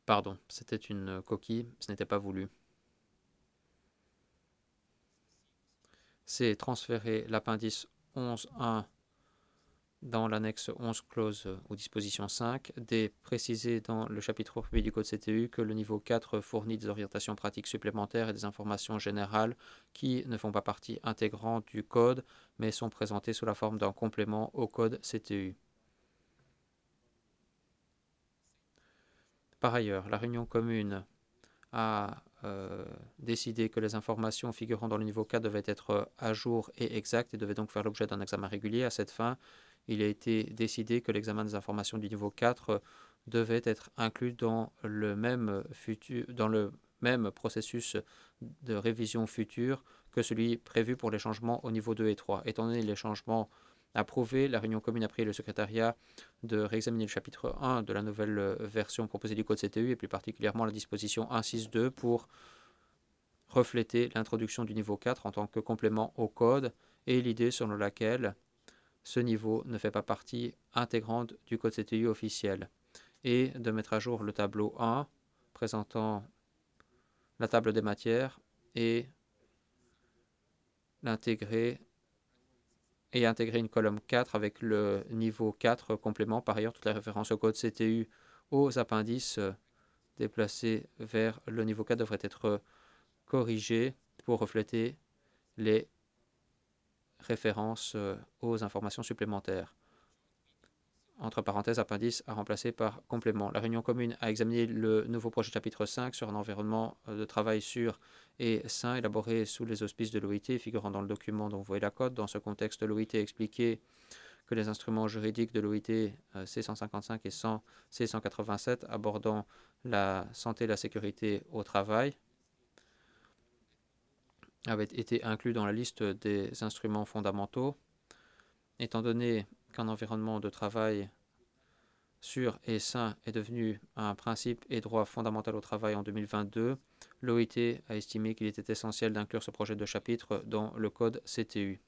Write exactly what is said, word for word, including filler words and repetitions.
Pardon, c'était une coquille, ce n'était pas voulu. C'est transférer l'appendice onze point un dans l'annexe onze clause ou disposition cinq, D préciser dans le chapitre premier du code C T U que le niveau quatre fournit des orientations pratiques supplémentaires et des informations générales qui ne font pas partie intégrante du code mais sont présentées sous la forme d'un complément au code C T U. Par ailleurs, la réunion commune a euh, décidé que les informations figurant dans le niveau quatre devaient être à jour et exactes et devaient donc faire l'objet d'un examen régulier. À cette fin, il a été décidé que l'examen des informations du niveau quatre devait être inclus dans le même, futur, dans le même processus de révision future que celui prévu pour les changements au niveau deux et trois. Étant donné les changements approuvés, la réunion commune a prié le secrétariat de réexaminer le chapitre un de la nouvelle version proposée du code C T U et plus particulièrement la disposition un point six point deux pour refléter l'introduction du niveau quatre en tant que complément au code et l'idée selon laquelle ce niveau ne fait pas partie intégrante du code C T U officiel et de mettre à jour le tableau un présentant la table des matières et l'intégrer et intégrer une colonne quatre avec le niveau quatre complément. Par ailleurs, toutes les références au code C T U aux appendices déplacés vers le niveau quatre devraient être corrigées pour refléter les références aux informations supplémentaires. Entre parenthèses, appendice à remplacer par complément. La réunion commune a examiné le nouveau projet chapitre cinq sur un environnement de travail sûr et sain élaboré sous les auspices de l'O I T figurant dans le document dont vous voyez la cote. Dans ce contexte, l'O I T a expliqué que les instruments juridiques de l'O I T C cent cinquante-cinq et C cent quatre-vingt-sept abordant la santé et la sécurité au travail avaient été inclus dans la liste des instruments fondamentaux. Étant donné qu'un environnement de travail sûr et sain est devenu un principe et droit fondamental au travail en deux mille vingt-deux, l'O I T a estimé qu'il était essentiel d'inclure ce projet de chapitre dans le code C T U.